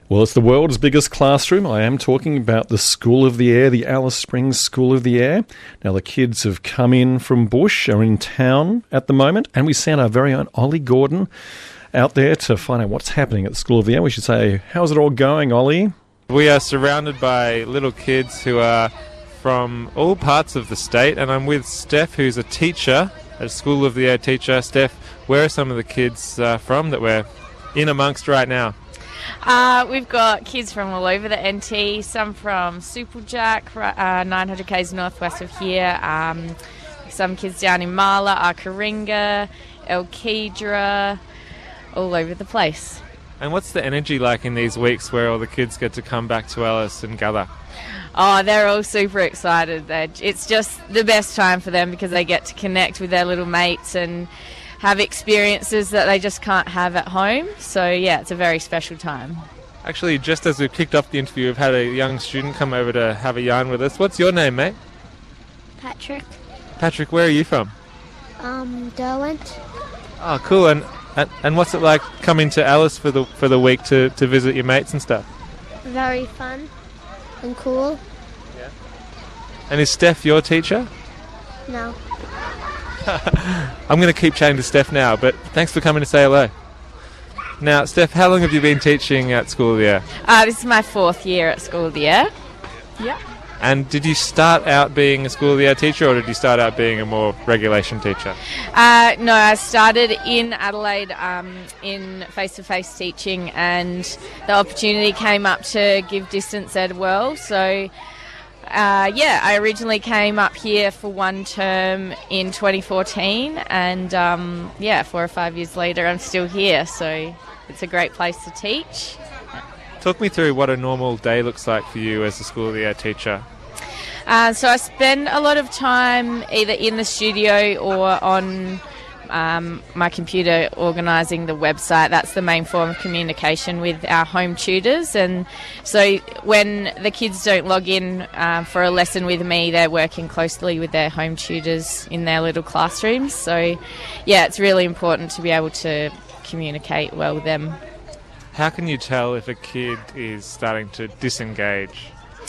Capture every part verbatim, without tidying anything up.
Well, it's the world's biggest classroom. I am talking about the School of the Air, the Alice Springs School of the Air. Now, the kids have come in from Bush, are in town at the moment, and we sent our very own Ollie Gordon out there to find out what's happening at the School of the Air. We should say, how's it all going, Ollie? We are surrounded by little kids who are from all parts of the state, and I'm with Steph, who's a teacher, a School of the Air teacher. Steph, where are some of the kids uh, from that we're in amongst right now? Uh, we've got kids from all over the N T, some from Supplejack, uh, nine hundred kays northwest of here, um, some kids down in Marla, Arkaringa, El Kedra, all over the place. And what's the energy like in these weeks where all the kids get to come back to Alice and gather? Oh, they're all super excited. It's just the best time for them because they get to connect with their little mates and have experiences that they just can't have at home. So, yeah, it's a very special time. Actually, just as we've kicked off the interview, we've had a young student come over to have a yarn with us. What's your name, mate? Patrick. Patrick, where are you from? Um, Derwent. Oh, cool. And, and and what's it like coming to Alice for the for the week to, to visit your mates and stuff? Very fun and cool. Yeah. And is Steph your teacher? No. I'm going to keep chatting to Steph now, but thanks for coming to say hello. Now, Steph, how long have you been teaching at School of the Air? Uh, this is my fourth year at School of the Air. Yeah. And did you start out being a School of the Air teacher, or did you start out being a more regulation teacher? Uh, no, I started in Adelaide um, in face-to-face teaching, and the opportunity came up to give distance ed well, so... Uh, yeah, I originally came up here for one term in twenty fourteen, and um, yeah, four or five years later I'm still here, so it's a great place to teach. Talk me through what a normal day looks like for you as a School of the Air teacher. Uh, so I spend a lot of time either in the studio or on um, my computer organising the website. That's the main form of communication with our home tutors, and so when the kids don't log in um, for a lesson with me, they're working closely with their home tutors in their little classrooms. So yeah, it's really important to be able to communicate well with them. How can you tell if a kid is starting to disengage?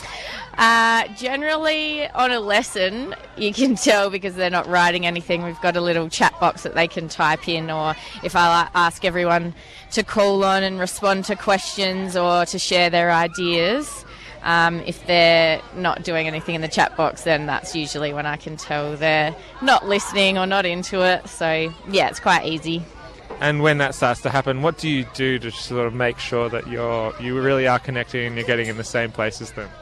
Uh, generally, on a lesson, you can tell because they're not writing anything. We've got a little chat box that they can type in, or if I ask everyone to call on and respond to questions or to share their ideas, um, if they're not doing anything in the chat box, then that's usually when I can tell they're not listening or not into it. So, yeah, it's quite easy. And when that starts to happen, what do you do to sort of make sure that you're you really are connecting and you're getting in the same place as them?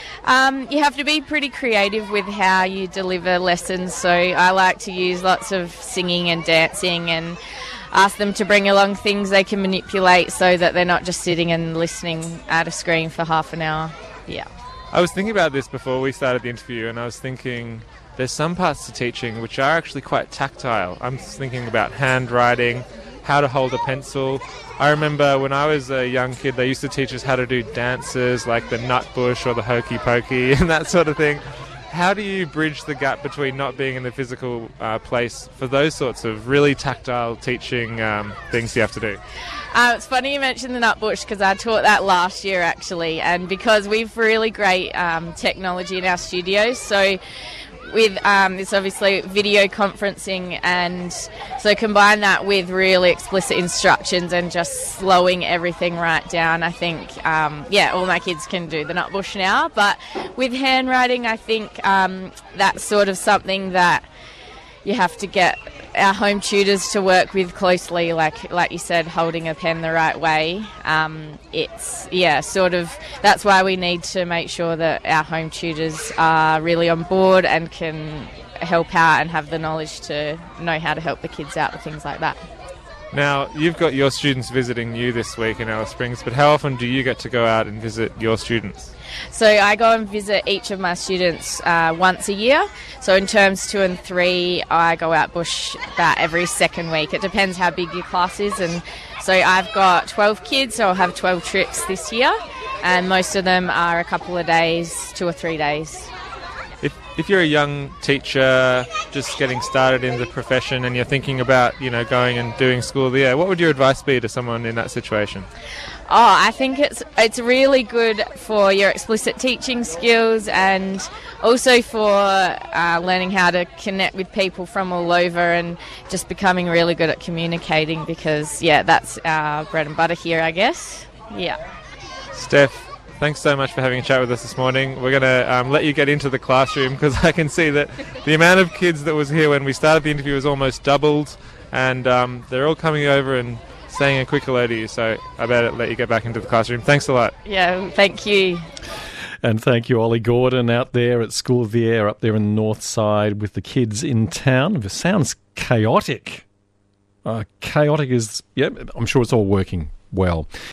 Um, you have to be pretty creative with how you deliver lessons, so I like to use lots of singing and dancing and ask them to bring along things they can manipulate so that they're not just sitting and listening at a screen for half an hour. Yeah. I was thinking about this before we started the interview, and I was thinking there's some parts to teaching which are actually quite tactile. I'm thinking about handwriting, how to hold a pencil. I remember when I was a young kid, they used to teach us how to do dances like the nut bush or the hokey pokey and that sort of thing. How do you bridge the gap between not being in the physical uh, place for those sorts of really tactile teaching um, things you have to do? Uh, it's funny you mentioned the nut bush because I taught that last year actually, and because we've really great um, technology in our studios, so with um, it's obviously video conferencing, and so combine that with really explicit instructions and just slowing everything right down. I think, um, yeah, all my kids can do the nut bush now, but with handwriting, I think um, that's sort of something that you have to get our home tutors to work with closely, like like you said, holding a pen the right way. Um, it's, yeah, sort of, that's why we need to make sure that our home tutors are really on board and can help out and have the knowledge to know how to help the kids out with things like that. Now, you've got your students visiting you this week in Alice Springs, but how often do you get to go out and visit your students? So I go and visit each of my students uh, once a year. So in terms two and three, I go out bush about every second week. It depends how big your class is. And so I've got twelve kids, so I'll have twelve trips this year. And most of them are a couple of days, two or three days. If if you're a young teacher just getting started in the profession and you're thinking about, you know, going and doing School of the Air, what would your advice be to someone in that situation? Oh, I think it's it's really good for your explicit teaching skills and also for uh, learning how to connect with people from all over and just becoming really good at communicating because, yeah, that's our bread and butter here, I guess. Yeah. Steph, thanks so much for having a chat with us this morning. We're going to um, let you get into the classroom because I can see that the amount of kids that was here when we started the interview has almost doubled, and um, they're all coming over and saying a quick hello to you, so I better let you get back into the classroom. Thanks a lot. Yeah, thank you. And thank you, Ollie Gordon, out there at School of the Air, up there in the north side with the kids in town. It sounds chaotic. Uh, chaotic is, yeah, I'm sure it's all working well.